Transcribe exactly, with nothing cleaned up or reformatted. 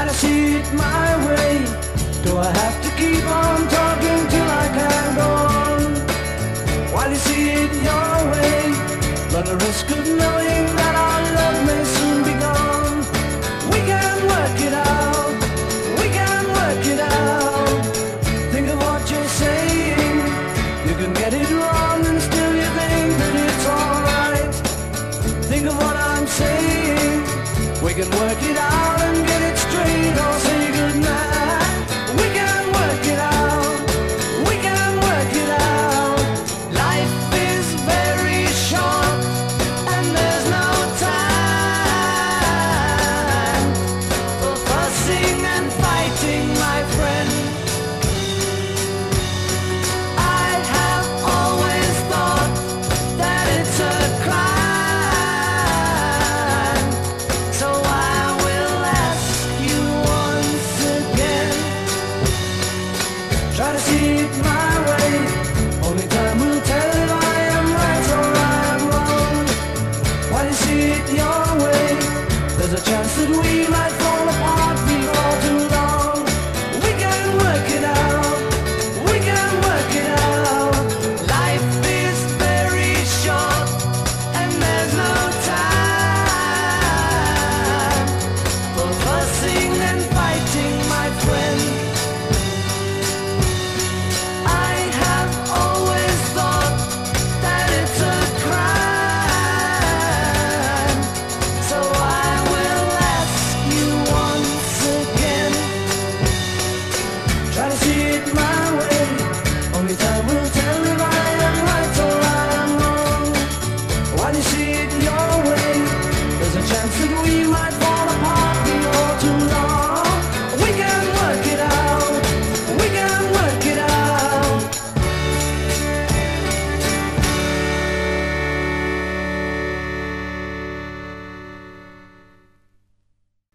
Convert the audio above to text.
Try to see it my way. Do I have to keep on talking till I can go on? While you see it your way, run the risk of knowing that our love may soon be gone. We can work it out, we can work it out. Think of what you're saying. You can get it wrong and still you think that it's alright. Think of what I'm saying. We can work it out and get it straight or say goodnight. We can work it out, we can work it out. Life is very short and there's no time for fussing and fighting, my friend. I have always thought that it's a crime, so I will ask you once again. Try to see it my way. Only time will tell if I am right or I am wrong. While you see it your way, there's a chance that we might